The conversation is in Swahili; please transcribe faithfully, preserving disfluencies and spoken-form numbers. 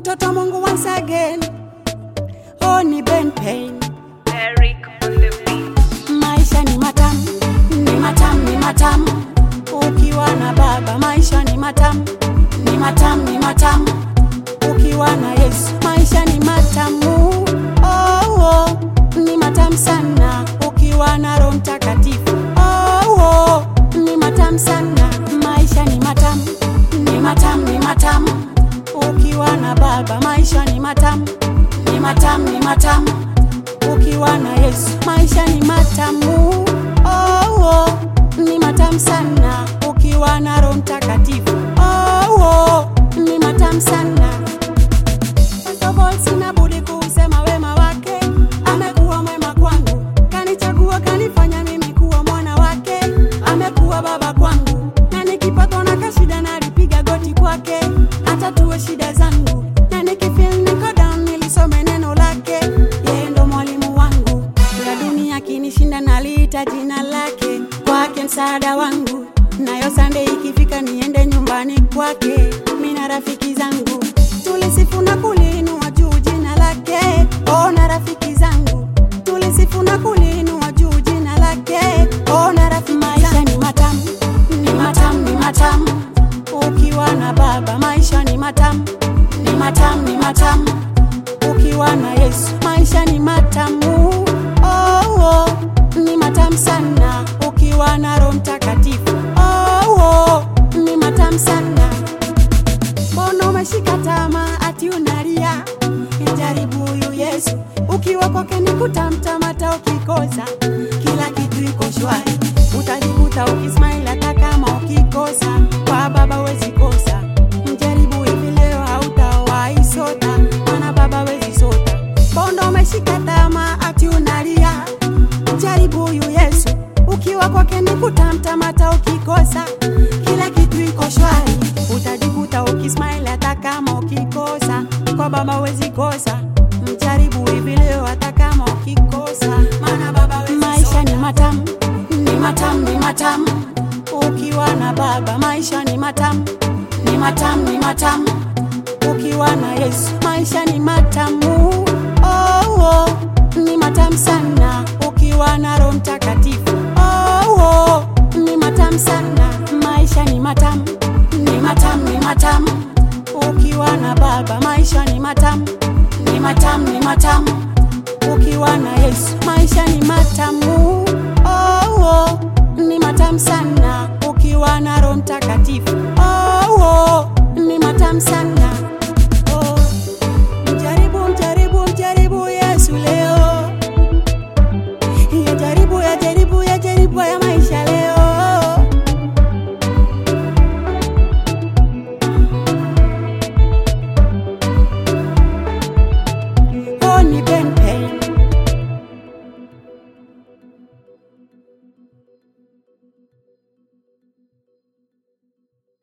Mtoto Mungu once again. Oh, ni Ben Pain. Eric on the beat. Maisha ni matamu, ni matamu, ni matamu. Ukiwa na baba maisha ni matamu, ni matamu, ni matamu. Ukiwa na Yesu maisha ni matamu. Oh, oh, ni matamu sana. Ukiwa na Roho Mtakatifu. Oh, oh, ni matamu sana. Maisha ni matamu, ni matamu, ni matamu. Ukiwa na baba maisha ni matamu, ni matamu, ni matamu. Ukiwa na Yesu maisha ni matamu. Oh, oh, ni matamu sana. Ukiwa na Roho Mtakatifu. Oh, oh, ni matamu sana. First of all, sina budi kusema wema wake. Amekuwa mwema kwangu, kanichagua kanifanya mimi kuwa mwana wake. Amekuwa baba kwangu, na nikipatwa na kashida nalipiga goti kwake. Atatue shida zangu, na nikifeel niko down nilisome neno lake. Yeye ndo mwalimu wangu, ya dunia kinishinda naliita jina lake. Kwake msaada wangu, nayo Sunday ikifika niende nyumbani kwake. Mimi na rafiki zangu tulisifu na kuliinua juu jina lake. Oh, na rafiki zangu tulisifu na kuliinua juu jina lake. Oh, na rafiki maisha ni matamu, ni matamu, ni matamu. Ukiwa na baba maisha ni matamu, ni matamu, ni matamu. Ukiwa na Yesu maisha ni matamu. Oh, oh, ni matamu sana. Ukiwa na Roho Mtakatifu. Oh, oh, ni matamu sana. Mbona umeshika tamaa ati unalia? Jaribu huyu Yesu. Ukiwa kwake ni kutamtama hata ukikosa. Kila kitu iko shwari. Utajikuta ukismile hata kama ukikosa. Kwa baba wezi kosa. Mjaribu hivi leo hautawahi sota. Maana baba wezi sota. Mbona umeshika tamaa ati unalia? Jaribu huyu Yesu. Ukiwa kwake ni kutamtama hata ukikosa. Kila kitu iko shwari. Utajikuta ukismile hata kama ukikosa. Kwa baba wezi kosa. Mjaribu hivi leo hata kama ukikosa. Maana baba wezi maisha sota. Ni matamu, ni matamu, ni matamu. Ukiwa na baba maisha ni matamu, ni matamu, ni matamu. Ukiwa na Yesu maisha ni matamu. Oh, oh, ni matamu sana. Ukiwa na Roho Mtakatifu. Oh, oh, ni matamu sana. Maisha ni matamu, ni matamu, ni matamu. Ukiwa na baba maisha ni matamu, ni matamu, ni matamu. Ukiwa na Yesu maisha ni matamu. Oh, oh, ni matamu sana. Ukiwa na Roho Mtakatifu.